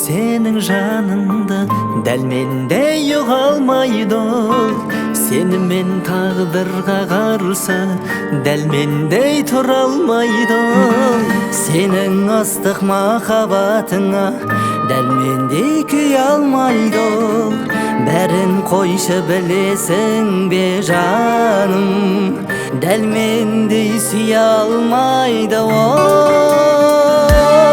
senin жаныңды дәл мендей ұғалмайды ол. Сенімен тағдырға қарсы дәл мендей тұра алмайды ол. Сенің ыстық махаббатыңа дәл мендей күй алмайды ол. Бәрін қойшы білесің бе жаным, дәл мендей сүйе алмайды ол.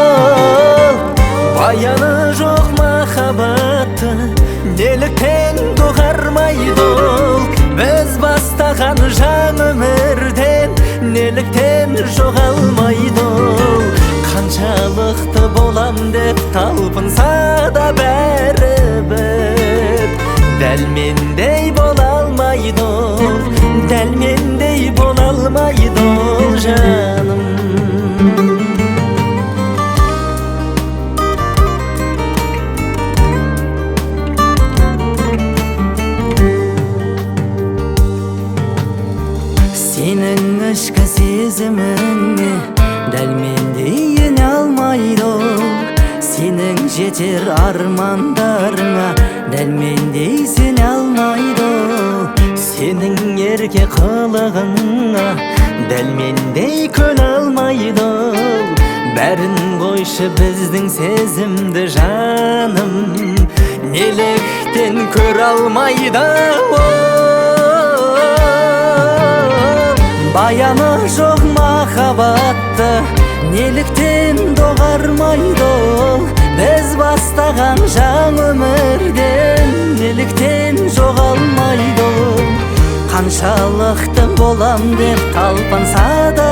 Баяны жоқ махаббатты неліктен доғармайды ол. Біз бастаған жан өмірден неліктен жоғалмайды ол. Қаншалықты болам деп талпынса да бәрібір дәл мендей бола алмайды ол. Дәл мендей бола алмайды ол жаным. Сенің ішкі сезіміңе дәл мендей ене алмайды ол. Сенің жетер армандарыңа дәл мендей сене алмайды ол. Сенің ерке қылығыңа дәл мендей көне алмайды ол. Бәрін қойшы біздің сезімді жаным, неліктен көре алмайды ол. Баяны жоқ махаббатты неліктен доғармайды ол. Біз бастаған жан өмірден неліктен жоғалмайды ол. Қаншалықты болам деп талпынса да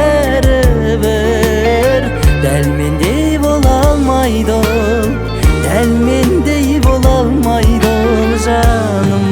бәрібір дәл мендей бола алмайды ол. Дәл мендей бола алмайды ол жаным.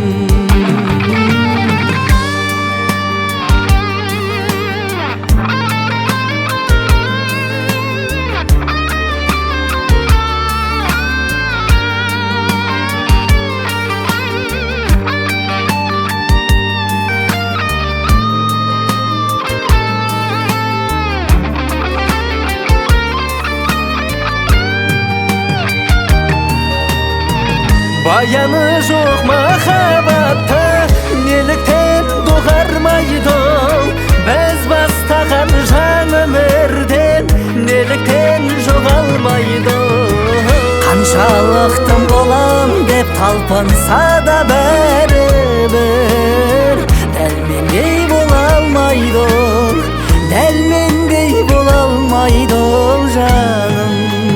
Баяны жоқ махаббатты неліктен доғармайды ол. Біз бастаған жан өмірден неліктен жоғалмайды ол. Қаншалықты болам деп талпынса да бәрібір дәл мендей бола алмайды ол. Дәл мендей бола алмайды ол жаным.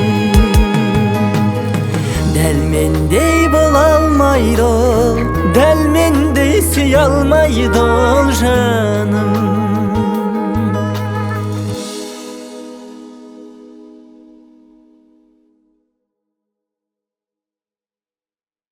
Дәл мендей бола алмайды ол. Дәл мендей сүйе алмайды ол жаным.